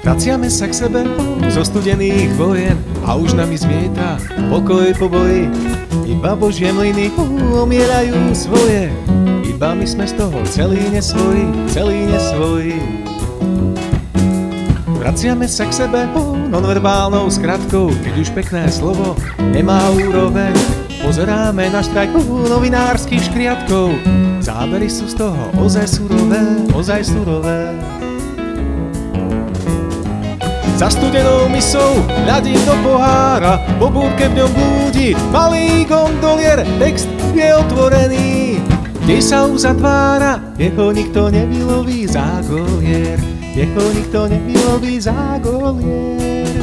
Vraciame sa k sebe zo studených vojen a už nami zmieta pokoj po boji. Iba Božie mlyny omierajú svoje, iba my sme z toho celí nesvoji, celí nesvoji. Vraciame sa k sebe nonverbálnou skratkou, keď už pekné slovo nemá úroveň. Pozeráme na štrajk novinárskych škriatkov, zábery sú z toho ozaj surové, ozaj surové. Za studenou mysou hľadím do pohára, po búrke v ňom blúdi malý gondolier, text je otvorený, kde sa uzatvára, jeho nikto nevyloví za golier, jeho nikto nevyloví za golier.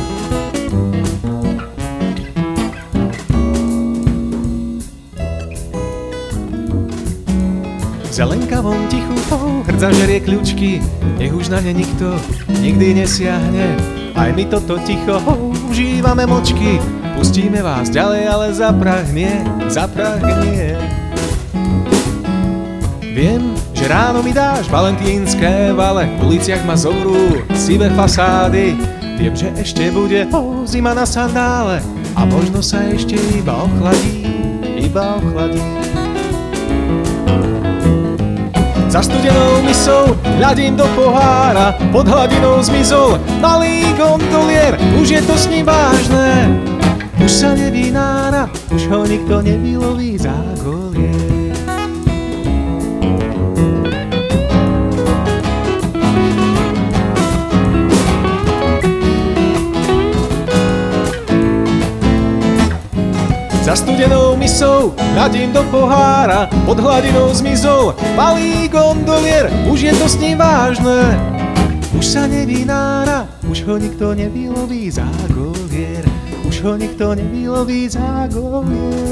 V zelenkavom tichu hrdza žerie kľúčky, nech už na ne nikto nikdy nesiahne. Aj my toto ticho užívame močky, pustíme vás ďalej, ale za prach nie, za prach nie. Viem, že ráno mi dáš valentínske vale, v uliciach ma zovrú sivé fasády. Viem, že ešte bude zima na sandále a možno sa ešte iba ochladí, iba ochladí. Za studenou mysou hľadím do pohára, pod hladinou zmizol malý gondolier, už je to s ním vážne, už sa nevynára, už ho nikto nevyloví za golier. Za studenou mysou hľadím do pohára, pod hladinou zmizol malý gondolier, už je to s ním vážne, už sa nevynára, už ho nikto nevyloví za golier, už ho nikto nevyloví za golier.